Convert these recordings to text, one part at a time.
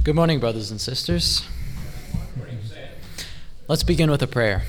Good morning, brothers and sisters. Let's begin with a prayer.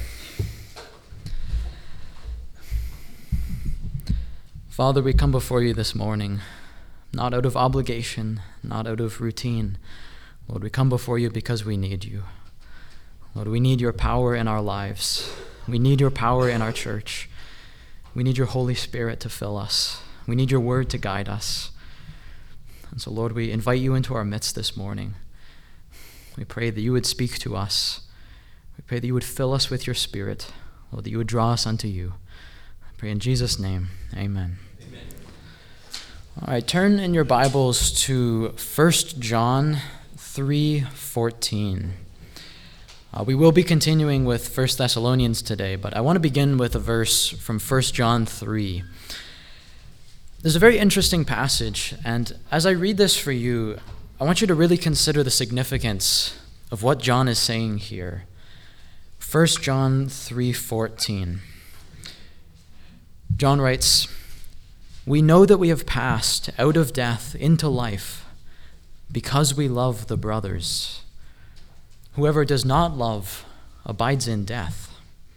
Father, we come before you this morning, not out of obligation, not out of routine. Lord, we come before you because we need you. Lord, we need your power in our lives. We need your power in our church. We need your Holy Spirit to fill us. We need your word to guide us. And so, Lord, we invite you into our midst this morning. We pray that you would speak to us. We pray that you would fill us with your Spirit. Lord, that you would draw us unto you. I pray in Jesus' name, amen. Amen. All right, turn in your Bibles to 1 John 3:14. We will be continuing with 1 Thessalonians today, but I want to begin with a verse from 1 John 3. There's a very interesting passage, and as I read this for you, I want you to really consider the significance of what John is saying here. 1 John 3:14. John writes, "We know that we have passed out of death into life because we love the brothers. Whoever does not love abides in death."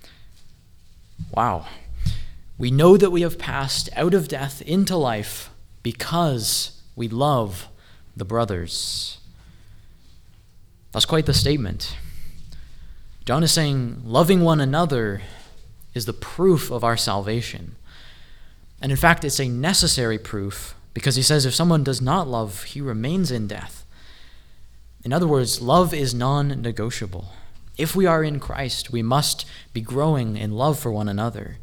Wow. We know that we have passed out of death into life because we love the brothers. That's quite the statement. John is saying loving one another is the proof of our salvation. And in fact, it's a necessary proof because he says if someone does not love, he remains in death. In other words, love is non-negotiable. If we are in Christ, we must be growing in love for one another.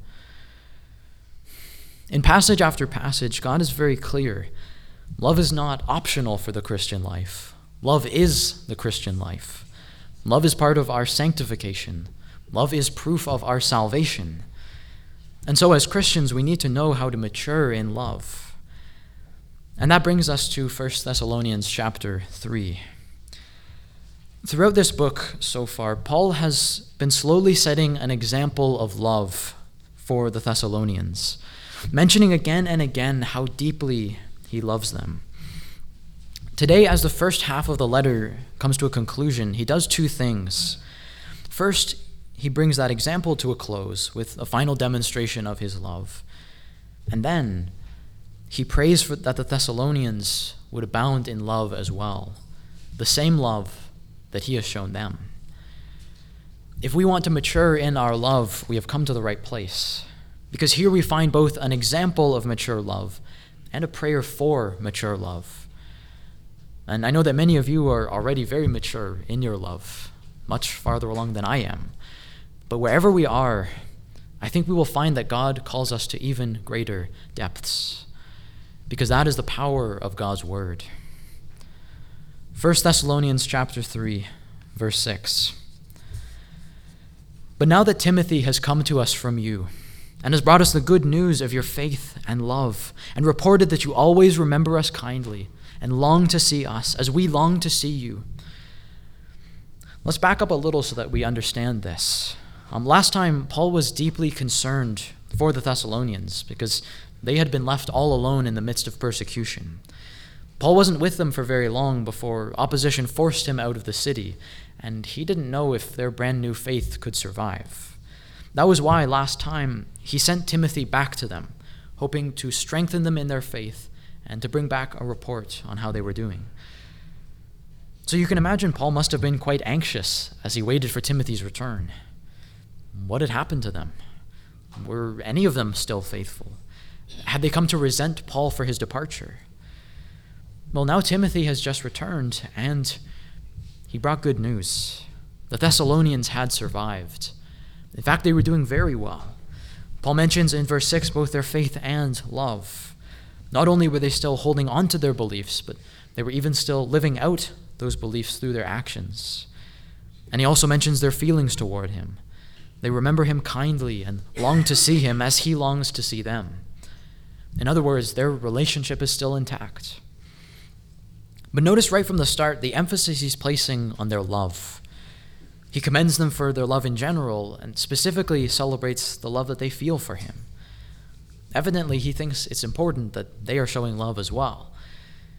In passage after passage, God is very clear. Love is not optional for the Christian life. Love is the Christian life. Love is part of our sanctification. Love is proof of our salvation. And so as Christians, we need to know how to mature in love. And that brings us to 1 Thessalonians chapter 3. Throughout this book so far, Paul has been slowly setting an example of love for the Thessalonians, mentioning again and again how deeply he loves them. Today, as the first half of the letter comes to a conclusion, he does two things. First, he brings that example to a close with a final demonstration of his love. And then he prays that the Thessalonians would abound in love as well, the same love that he has shown them. If we want to mature in our love, we have come to the right place, because here we find both an example of mature love and a prayer for mature love. And I know that many of you are already very mature in your love, much farther along than I am. But wherever we are, I think we will find that God calls us to even greater depths, because that is the power of God's word. 1 Thessalonians chapter 3, verse 6. "But now that Timothy has come to us from you, and has brought us the good news of your faith and love, and reported that you always remember us kindly, and long to see us, as we long to see you." Let's back up a little so that we understand this. Last time, Paul was deeply concerned for the Thessalonians because they had been left all alone in the midst of persecution. Paul wasn't with them for very long before opposition forced him out of the city, and he didn't know if their brand new faith could survive. That was why last time he sent Timothy back to them, hoping to strengthen them in their faith and to bring back a report on how they were doing. So you can imagine Paul must have been quite anxious as he waited for Timothy's return. What had happened to them? Were any of them still faithful? Had they come to resent Paul for his departure? Well, now Timothy has just returned, and he brought good news. The Thessalonians had survived. In fact, they were doing very well. Paul mentions in verse 6 both their faith and love. Not only were they still holding on to their beliefs, but they were even still living out those beliefs through their actions. And he also mentions their feelings toward him. They remember him kindly and long to see him as he longs to see them. In other words, their relationship is still intact. But notice right from the start the emphasis he's placing on their love. He commends them for their love in general and specifically celebrates the love that they feel for him. Evidently, he thinks it's important that they are showing love as well.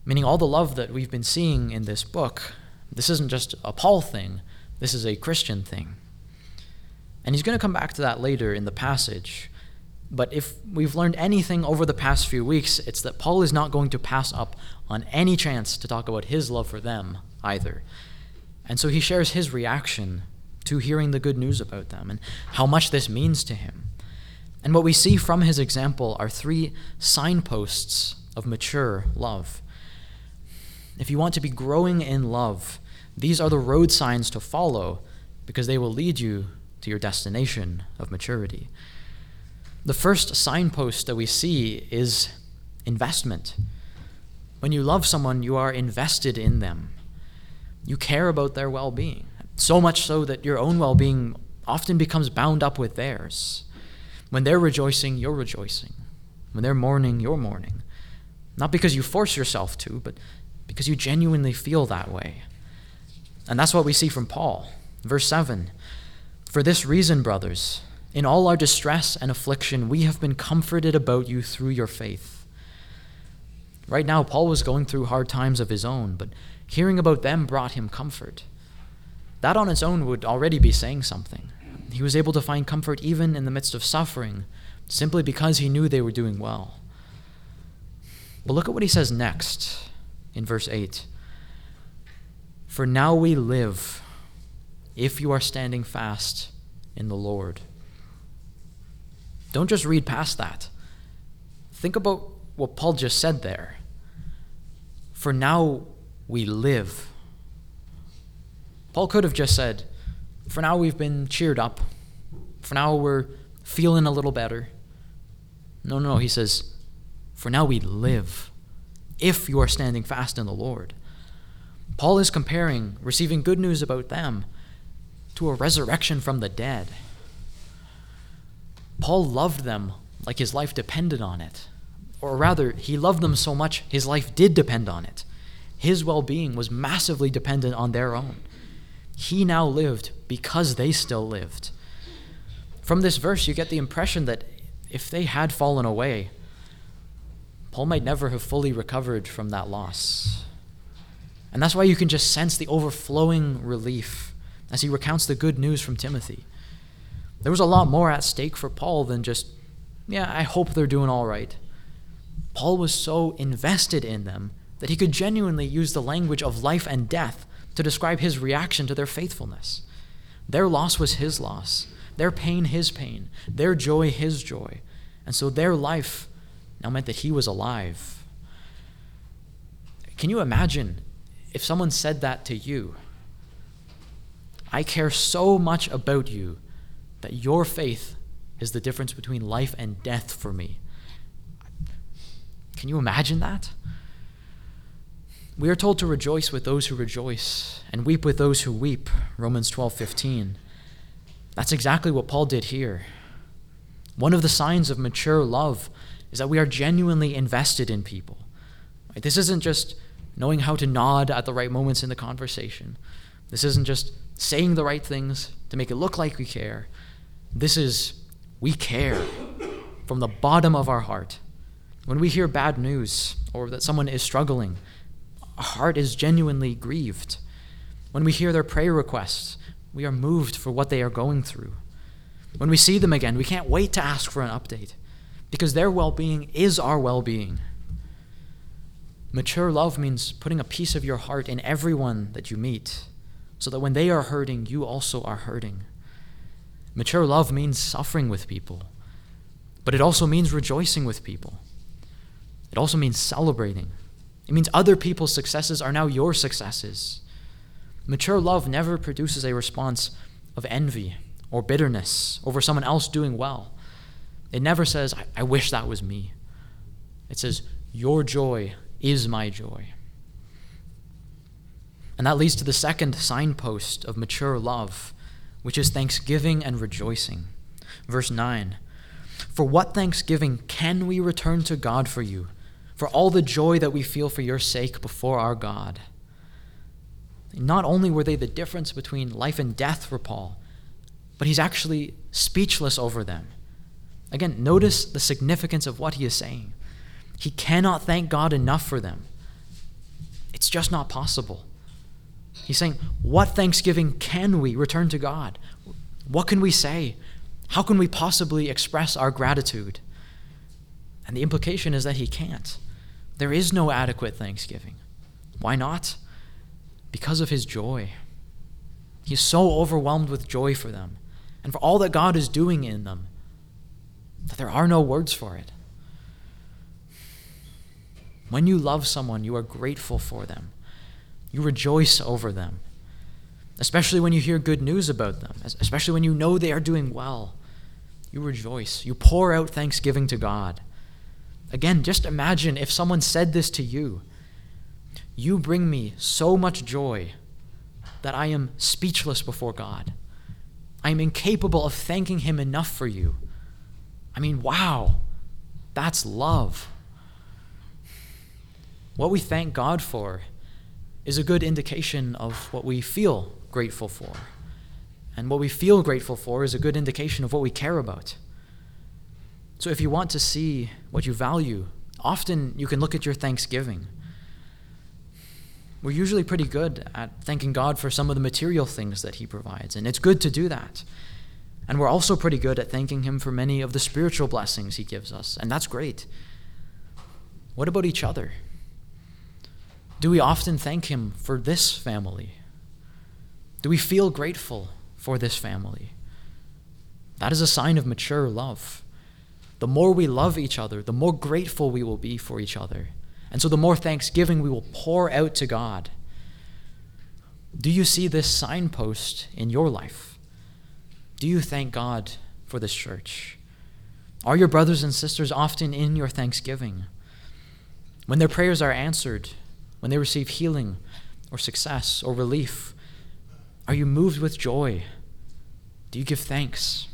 Meaning all the love that we've been seeing in this book, this isn't just a Paul thing, this is a Christian thing. And he's going to come back to that later in the passage. But if we've learned anything over the past few weeks, it's that Paul is not going to pass up on any chance to talk about his love for them either. And so he shares his reaction to hearing the good news about them and how much this means to him. And what we see from his example are 3 signposts of mature love. If you want to be growing in love, these are the road signs to follow because they will lead you to your destination of maturity. The first signpost that we see is investment. When you love someone, you are invested in them. You care about their well-being, so much so that your own well-being often becomes bound up with theirs. When they're rejoicing, you're rejoicing. When they're mourning, you're mourning. Not because you force yourself to, but because you genuinely feel that way. And that's what we see from Paul. Verse 7, "For this reason, brothers, in all our distress and affliction, we have been comforted about you through your faith." Right now, Paul was going through hard times of his own, but hearing about them brought him comfort. That on its own would already be saying something. He was able to find comfort even in the midst of suffering, simply because he knew they were doing well. But look at what he says next in verse 8. "For now we live, if you are standing fast in the Lord." Don't just read past that. Think about what Paul just said there. For now we live. Paul could have just said, for now we've been cheered up. For now we're feeling a little better. No, he says, for now we live, if you are standing fast in the Lord. Paul is comparing receiving good news about them to a resurrection from the dead. Paul loved them like his life depended on it. Or rather, he loved them so much his life did depend on it. His well-being was massively dependent on their own. He now lived because they still lived. From this verse, you get the impression that if they had fallen away, Paul might never have fully recovered from that loss. And that's why you can just sense the overflowing relief as he recounts the good news from Timothy. There was a lot more at stake for Paul than just, I hope they're doing all right. Paul was so invested in them that he could genuinely use the language of life and death to describe his reaction to their faithfulness. Their loss was his loss, their pain his pain, their joy his joy. And so their life now meant that he was alive. Can you imagine if someone said that to you? I care so much about you that your faith is the difference between life and death for me. Can you imagine that? We are told to rejoice with those who rejoice and weep with those who weep, Romans 12:15. That's exactly what Paul did here. One of the signs of mature love is that we are genuinely invested in people. Right? This isn't just knowing how to nod at the right moments in the conversation. This isn't just saying the right things to make it look like we care. This is, we care from the bottom of our heart. When we hear bad news or that someone is struggling, our heart is genuinely grieved. When we hear their prayer requests, we are moved for what they are going through. When we see them again, we can't wait to ask for an update because their well-being is our well-being. Mature love means putting a piece of your heart in everyone that you meet so that when they are hurting, you also are hurting. Mature love means suffering with people, but it also means rejoicing with people. It also means celebrating. It means other people's successes are now your successes. Mature love never produces a response of envy or bitterness over someone else doing well. It never says, I wish that was me. It says, your joy is my joy. And that leads to the second signpost of mature love, which is thanksgiving and rejoicing. Verse 9, "For what thanksgiving can we return to God for you, for all the joy that we feel for your sake before our God?" Not only were they the difference between life and death for Paul, but he's actually speechless over them. Again, notice the significance of what he is saying. He cannot thank God enough for them. It's just not possible. He's saying, what thanksgiving can we return to God? What can we say? How can we possibly express our gratitude? And the implication is that he can't. There is no adequate thanksgiving. Why not? Because of his joy. He's so overwhelmed with joy for them and for all that God is doing in them that there are no words for it. When you love someone, you are grateful for them. You rejoice over them, especially when you hear good news about them, especially when you know they are doing well. You rejoice. You pour out thanksgiving to God. Again, just imagine if someone said this to you. You bring me so much joy that I am speechless before God. I am incapable of thanking him enough for you. I mean, wow, that's love. What we thank God for is a good indication of what we feel grateful for. And what we feel grateful for is a good indication of what we care about. So if you want to see what you value, often you can look at your thanksgiving. We're usually pretty good at thanking God for some of the material things that he provides, and it's good to do that. And we're also pretty good at thanking him for many of the spiritual blessings he gives us, and that's great. What about each other? Do we often thank him for this family? Do we feel grateful for this family? That is a sign of mature love. The more we love each other, the more grateful we will be for each other. And so the more thanksgiving we will pour out to God. Do you see this signpost in your life? Do you thank God for this church? Are your brothers and sisters often in your thanksgiving? When their prayers are answered, when they receive healing or success or relief, are you moved with joy? Do you give thanks?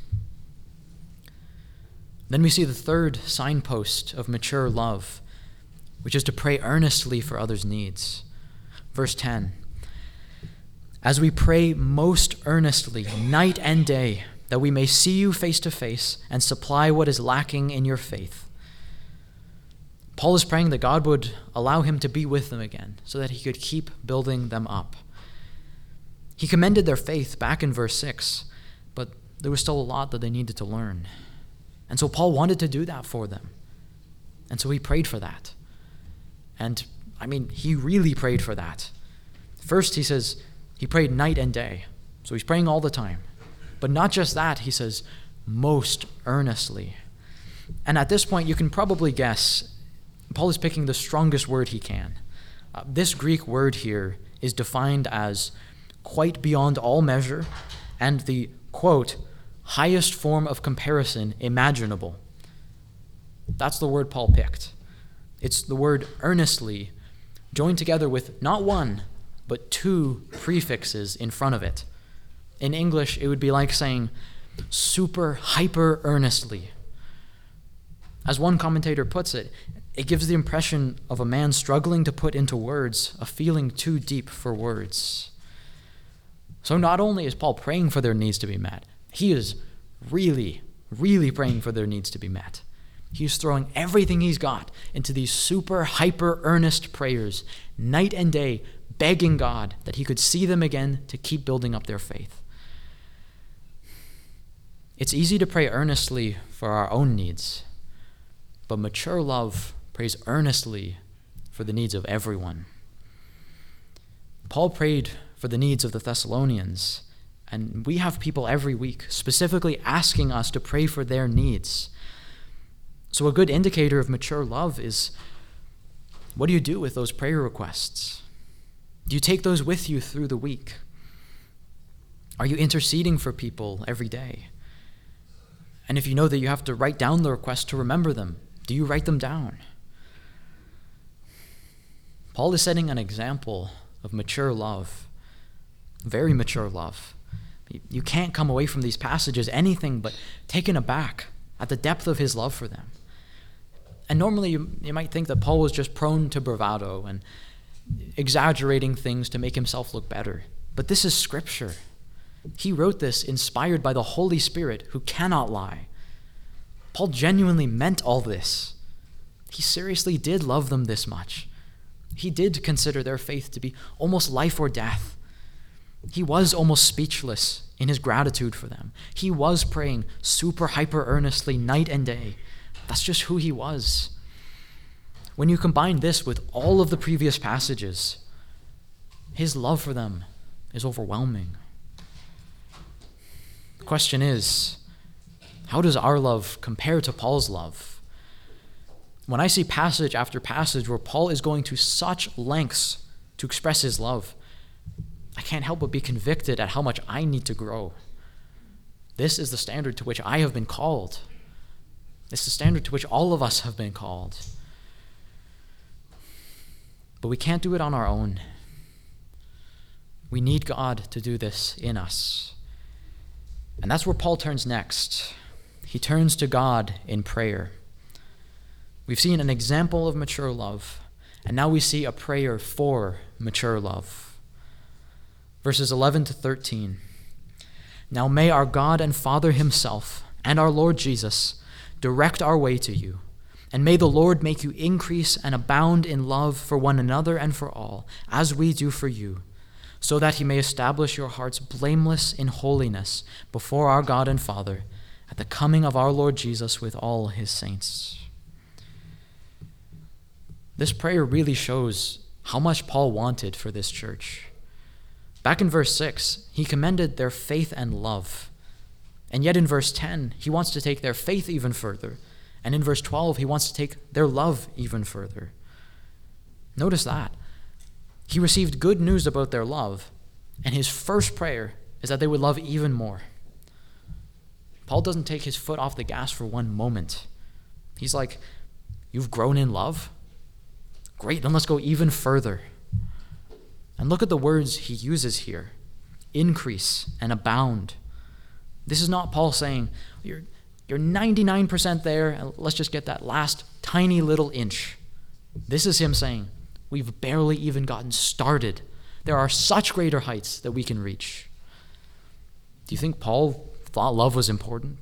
Then we see the third signpost of mature love, which is to pray earnestly for others' needs. Verse 10, as we pray most earnestly, night and day, that we may see you face to face and supply what is lacking in your faith. Paul is praying that God would allow him to be with them again so that he could keep building them up. He commended their faith back in verse 6, but there was still a lot that they needed to learn. And so Paul wanted to do that for them. And so he prayed for that. And he really prayed for that. First, he says he prayed night and day. So he's praying all the time. But not just that, he says, most earnestly. And at this point, you can probably guess, Paul is picking the strongest word he can. This Greek word here is defined as quite beyond all measure and the, quote, highest form of comparison imaginable. That's the word Paul picked. It's the word earnestly joined together with not one, but two prefixes in front of it. In English, it would be like saying super hyper earnestly. As one commentator puts it, it gives the impression of a man struggling to put into words a feeling too deep for words. So not only is Paul praying for their needs to be met, he is really, really praying for their needs to be met. He's throwing everything he's got into these super hyper earnest prayers, night and day, begging God that he could see them again to keep building up their faith. It's easy to pray earnestly for our own needs, but mature love prays earnestly for the needs of everyone. Paul prayed for the needs of the Thessalonians, and we have people every week specifically asking us to pray for their needs. So a good indicator of mature love is, what do you do with those prayer requests? Do you take those with you through the week? Are you interceding for people every day? And if you know that you have to write down the request to remember them, do you write them down? Paul is setting an example of mature love, very mature love. You can't come away from these passages anything but taken aback at the depth of his love for them. And normally you might think that Paul was just prone to bravado and exaggerating things to make himself look better. But this is Scripture. He wrote this inspired by the Holy Spirit who cannot lie. Paul genuinely meant all this. He seriously did love them this much. He did consider their faith to be almost life or death. He was almost speechless in his gratitude for them. He was praying super hyper earnestly night and day. That's just who he was. When you combine this with all of the previous passages, his love for them is overwhelming. The question is, how does our love compare to Paul's love? When I see passage after passage where Paul is going to such lengths to express his love, I can't help but be convicted at how much I need to grow. This is the standard to which I have been called. This is the standard to which all of us have been called. But we can't do it on our own. We need God to do this in us. And that's where Paul turns next. He turns to God in prayer. We've seen an example of mature love, and now we see a prayer for mature love. Verses 11 to 13. Now may our God and Father himself and our Lord Jesus direct our way to you, and may the Lord make you increase and abound in love for one another and for all, as we do for you, so that he may establish your hearts blameless in holiness before our God and Father at the coming of our Lord Jesus with all his saints. This prayer really shows how much Paul wanted for this church. Back in verse 6, he commended their faith and love. And yet in verse 10, he wants to take their faith even further. And in verse 12, he wants to take their love even further. Notice that. He received good news about their love, and his first prayer is that they would love even more. Paul doesn't take his foot off the gas for one moment. He's like, you've grown in love? Great, then let's go even further. And look at the words he uses here. Increase and abound. This is not Paul saying, you're 99% there, and let's just get that last tiny little inch. This is him saying, we've barely even gotten started. There are such greater heights that we can reach. Do you think Paul thought love was important?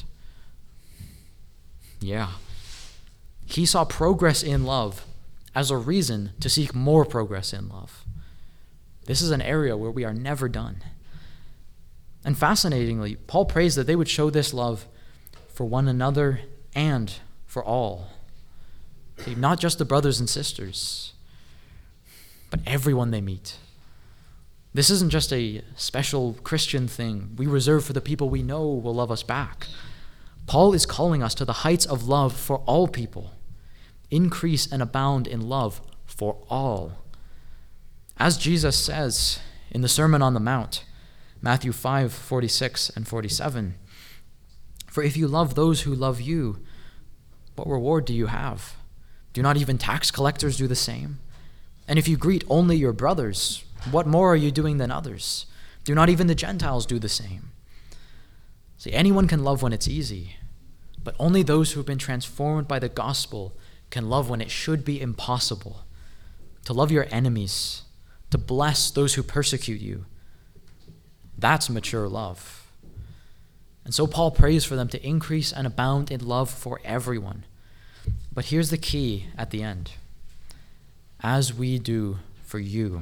Yeah. He saw progress in love as a reason to seek more progress in love. This is an area where we are never done. And fascinatingly, Paul prays that they would show this love for one another and for all. See, not just the brothers and sisters, but everyone they meet. This isn't just a special Christian thing we reserve for the people we know will love us back. Paul is calling us to the heights of love for all people. Increase and abound in love for all. As Jesus says in the Sermon on the Mount, Matthew 5:46 and 47, for if you love those who love you, what reward do you have? Do not even tax collectors do the same? And if you greet only your brothers, what more are you doing than others? Do not even the Gentiles do the same? See, anyone can love when it's easy, but only those who have been transformed by the gospel can love when it should be impossible. To love your enemies, to bless those who persecute you, that's mature love. And so Paul prays for them to increase and abound in love for everyone. But here's the key at the end. As we do for you.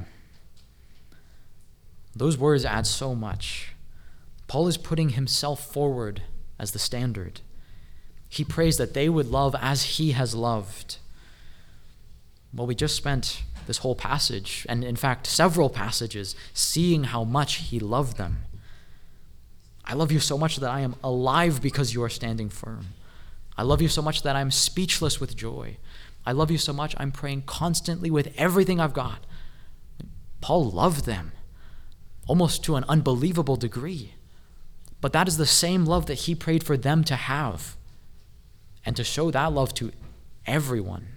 Those words add so much. Paul is putting himself forward as the standard. He prays that they would love as he has loved. Well, we just spent this whole passage, and in fact several passages, seeing how much he loved them. I love you so much that I am alive because you are standing firm. I love you so much that I'm speechless with joy. I love you so much I'm praying constantly with everything I've got. Paul loved them, almost to an unbelievable degree. But that is the same love that he prayed for them to have, and to show that love to everyone.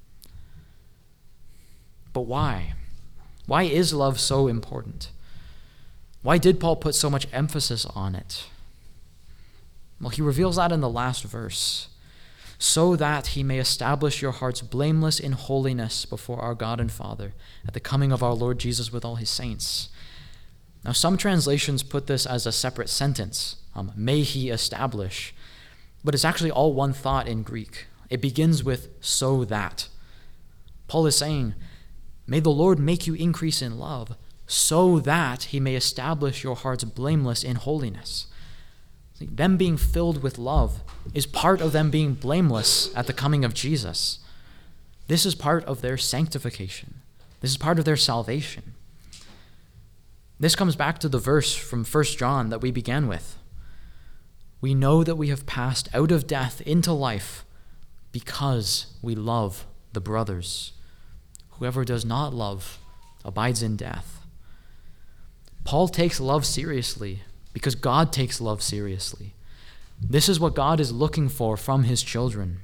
But why? Why is love so important? Why did Paul put so much emphasis on it? Well, he reveals that in the last verse. So that he may establish your hearts blameless in holiness before our God and Father at the coming of our Lord Jesus with all his saints. Now, some translations put this as a separate sentence, may he establish, but it's actually all one thought in Greek. It begins with so that. Paul is saying, May the Lord make you increase in love, so that he may establish your hearts blameless in holiness. See, them being filled with love is part of them being blameless at the coming of Jesus. This is part of their sanctification. This is part of their salvation. This comes back to the verse from 1 John that we began with. We know that we have passed out of death into life because we love the brothers. Whoever does not love abides in death. Paul takes love seriously because God takes love seriously. This is what God is looking for from his children.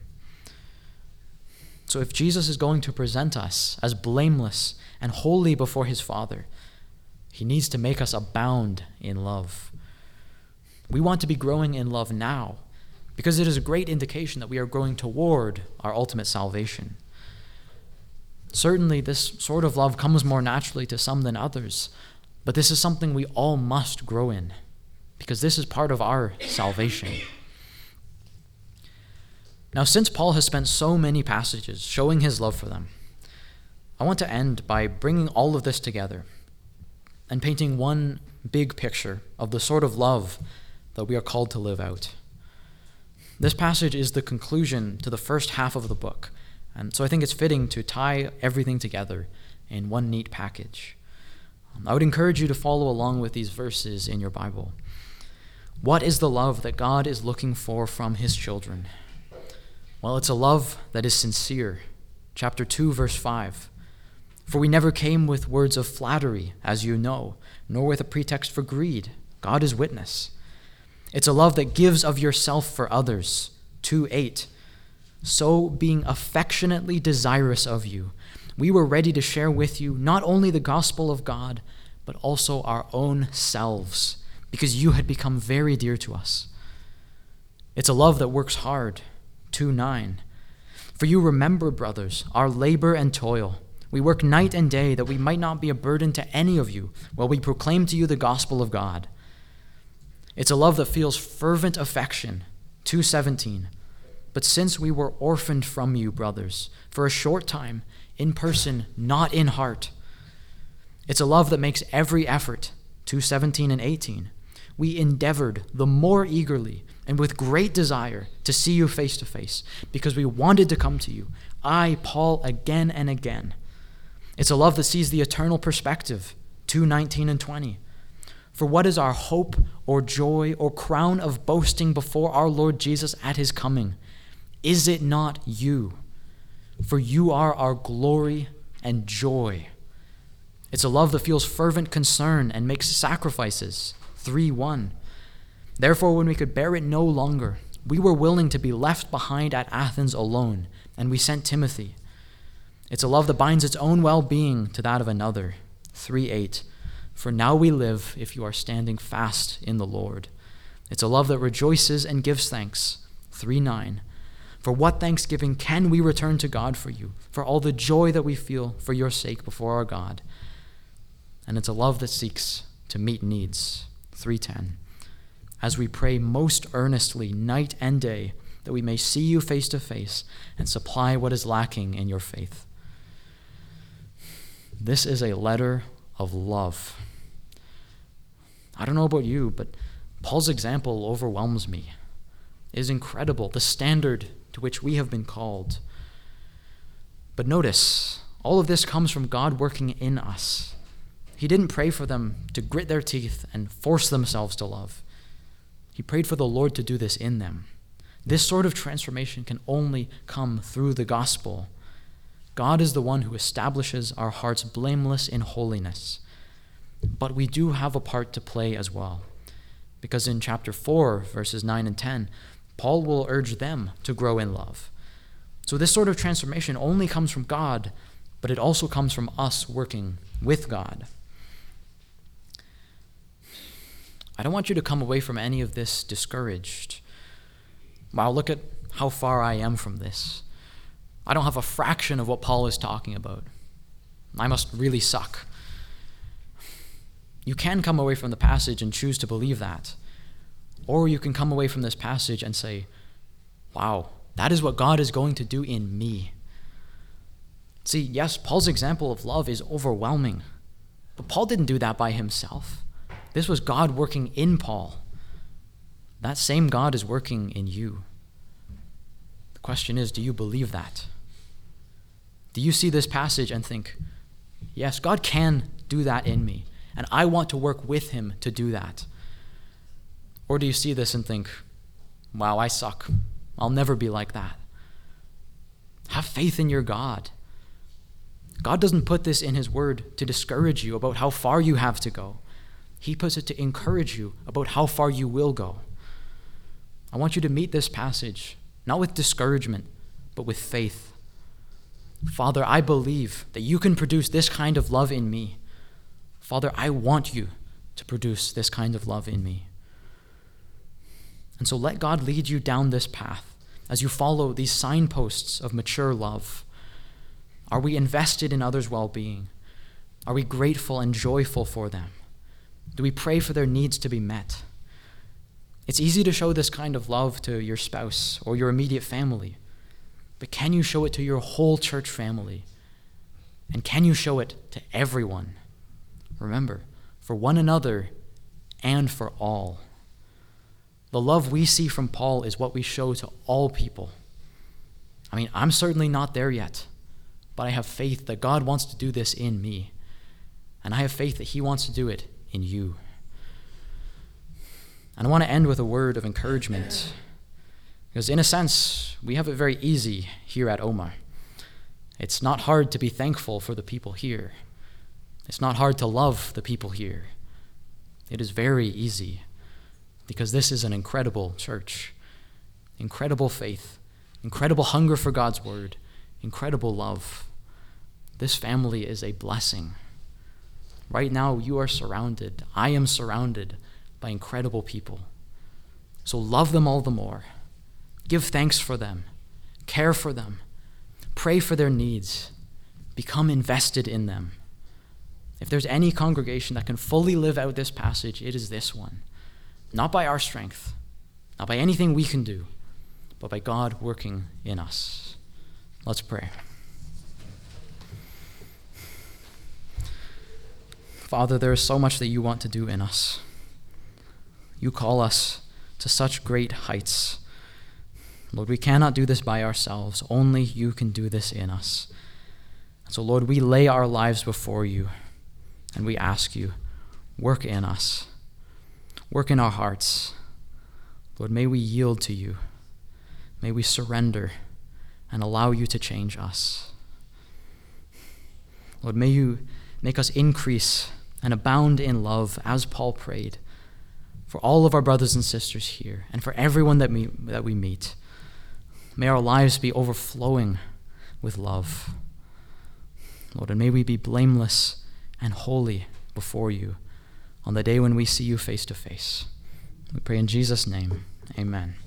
So if Jesus is going to present us as blameless and holy before his Father, he needs to make us abound in love. We want to be growing in love now because it is a great indication that we are growing toward our ultimate salvation. Certainly, this sort of love comes more naturally to some than others, but this is something we all must grow in because this is part of our salvation. Now, since Paul has spent so many passages showing his love for them, I want to end by bringing all of this together and painting one big picture of the sort of love that we are called to live out. This passage is the conclusion to the first half of the book, and so I think it's fitting to tie everything together in one neat package. I would encourage you to follow along with these verses in your Bible. What is the love that God is looking for from his children? Well, it's a love that is sincere. Chapter 2, verse 5. For we never came with words of flattery, as you know, nor with a pretext for greed. God is witness. It's a love that gives of yourself for others. 2:8. So being affectionately desirous of you, we were ready to share with you not only the gospel of God, but also our own selves, because you had become very dear to us. It's a love that works hard. 2:9. For you remember, brothers, our labor and toil. We work night and day that we might not be a burden to any of you while we proclaim to you the gospel of God. It's a love that feels fervent affection. 2:17. But since we were orphaned from you, brothers, for a short time, in person, not in heart. It's a love that makes every effort. 2:17 and 18. We endeavored the more eagerly and with great desire to see you face to face, because we wanted to come to you, I, Paul, again and again. It's a love that sees the eternal perspective. 2:19 and 20. For what is our hope or joy or crown of boasting before our Lord Jesus at his coming? Is it not you? For you are our glory and joy. It's a love that feels fervent concern and makes sacrifices. 3:1. Therefore, when we could bear it no longer, we were willing to be left behind at Athens alone, and we sent Timothy. It's a love that binds its own well-being to that of another. 3:8. For now we live if you are standing fast in the Lord. It's a love that rejoices and gives thanks. 3:9. For what thanksgiving can we return to God for you, for all the joy that we feel for your sake before our God? And it's a love that seeks to meet needs. 3:10. As we pray most earnestly night and day that we may see you face to face and supply what is lacking in your faith. This is a letter of love. I don't know about you, but Paul's example overwhelms me. It is incredible, the standard to which we have been called. But notice, all of this comes from God working in us. He didn't pray for them to grit their teeth and force themselves to love. He prayed for the Lord to do this in them. This sort of transformation can only come through the gospel. God is the one who establishes our hearts blameless in holiness. But we do have a part to play as well, because in chapter 4, verses 9 and 10, Paul will urge them to grow in love. So this sort of transformation only comes from God, but it also comes from us working with God. I don't want you to come away from any of this discouraged. Wow, look at how far I am from this. I don't have a fraction of what Paul is talking about. I must really suck. You can come away from the passage and choose to believe that. Or you can come away from this passage and say, wow, that is what God is going to do in me. See, yes, Paul's example of love is overwhelming, but Paul didn't do that by himself. This was God working in Paul. That same God is working in you. The question is, do you believe that? Do you see this passage and think, yes, God can do that in me, and I want to work with him to do that? Or do you see this and think, wow, I suck. I'll never be like that. Have faith in your God. God doesn't put this in his word to discourage you about how far you have to go. He puts it to encourage you about how far you will go. I want you to meet this passage, not with discouragement, but with faith. Father, I believe that you can produce this kind of love in me. Father, I want you to produce this kind of love in me. And so let God lead you down this path as you follow these signposts of mature love. Are we invested in others' well-being? Are we grateful and joyful for them? Do we pray for their needs to be met? It's easy to show this kind of love to your spouse or your immediate family, but can you show it to your whole church family? And can you show it to everyone? Remember, for one another and for all. The love we see from Paul is what we show to all people. I mean, I'm certainly not there yet, but I have faith that God wants to do this in me, and I have faith that he wants to do it in you. And I want to end with a word of encouragement, because in a sense, we have it very easy here at Omar. It's not hard to be thankful for the people here. It's not hard to love the people here. It is very easy, because this is an incredible church, incredible faith, incredible hunger for God's word, incredible love. This family is a blessing. Right now, you are surrounded, I am surrounded by incredible people. So love them all the more. Give thanks for them. Care for them. Pray for their needs. Become invested in them. If there's any congregation that can fully live out this passage, it is this one. Not by our strength, not by anything we can do, but by God working in us. Let's pray. Father, there is so much that you want to do in us. You call us to such great heights. Lord, we cannot do this by ourselves. Only you can do this in us. So, Lord, we lay our lives before you, and we ask you, work in us. Work in our hearts. Lord, may we yield to you. May we surrender and allow you to change us. Lord, may you make us increase and abound in love, as Paul prayed, for all of our brothers and sisters here and for everyone that we meet. May our lives be overflowing with love. Lord, and may we be blameless and holy before you on the day when we see you face to face. We pray in Jesus' name, amen.